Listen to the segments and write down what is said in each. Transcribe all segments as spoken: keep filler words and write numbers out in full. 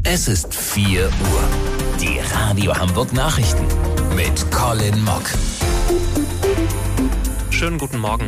Es ist vier Uhr. Die Radio Hamburg Nachrichten mit Colin Mock. Schönen guten Morgen.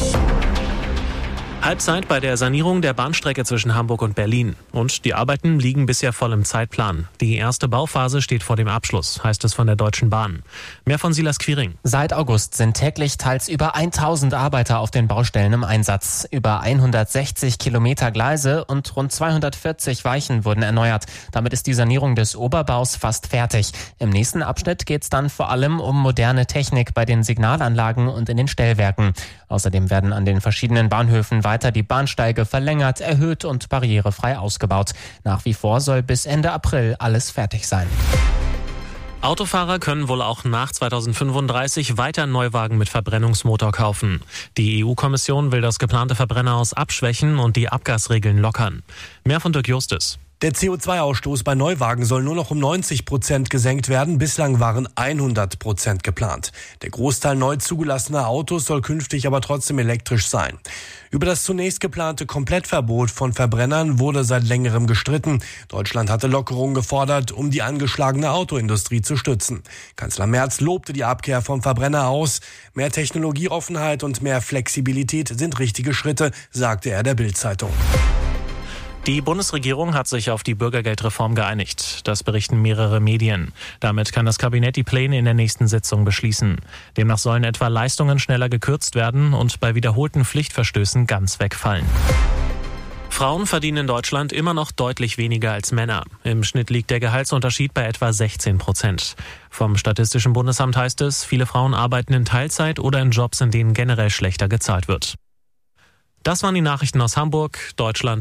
Halbzeit bei der Sanierung der Bahnstrecke zwischen Hamburg und Berlin. Und die Arbeiten liegen bisher voll im Zeitplan. Die erste Bauphase steht vor dem Abschluss, heißt es von der Deutschen Bahn. Mehr von Silas Quiring. Seit August sind täglich teils über tausend Arbeiter auf den Baustellen im Einsatz. Über hundertsechzig Kilometer Gleise und rund zweihundertvierzig Weichen wurden erneuert. Damit ist die Sanierung des Oberbaus fast fertig. Im nächsten Abschnitt geht es dann vor allem um moderne Technik bei den Signalanlagen und in den Stellwerken. Außerdem werden an den verschiedenen Bahnhöfen weiter die Bahnsteige verlängert, erhöht und barrierefrei ausgebaut. Nach wie vor soll bis Ende April alles fertig sein. Autofahrer können wohl auch nach zweitausendfünfunddreißig weiter Neuwagen mit Verbrennungsmotor kaufen. Die E U-Kommission will das geplante Verbrennerhaus abschwächen und die Abgasregeln lockern. Mehr von Dirk Justus. Der C O zwei Ausstoß bei Neuwagen soll nur noch um neunzig Prozent gesenkt werden. Bislang waren hundert Prozent geplant. Der Großteil neu zugelassener Autos soll künftig aber trotzdem elektrisch sein. Über das zunächst geplante Komplettverbot von Verbrennern wurde seit längerem gestritten. Deutschland hatte Lockerungen gefordert, um die angeschlagene Autoindustrie zu stützen. Kanzler Merz lobte die Abkehr vom Verbrenner aus. Mehr Technologieoffenheit und mehr Flexibilität sind richtige Schritte, sagte er der Bild-Zeitung. Die Bundesregierung hat sich auf die Bürgergeldreform geeinigt. Das berichten mehrere Medien. Damit kann das Kabinett die Pläne in der nächsten Sitzung beschließen. Demnach sollen etwa Leistungen schneller gekürzt werden und bei wiederholten Pflichtverstößen ganz wegfallen. Frauen verdienen in Deutschland immer noch deutlich weniger als Männer. Im Schnitt liegt der Gehaltsunterschied bei etwa sechzehn Prozent. Vom Statistischen Bundesamt heißt es, viele Frauen arbeiten in Teilzeit oder in Jobs, in denen generell schlechter gezahlt wird. Das waren die Nachrichten aus Hamburg, Deutschland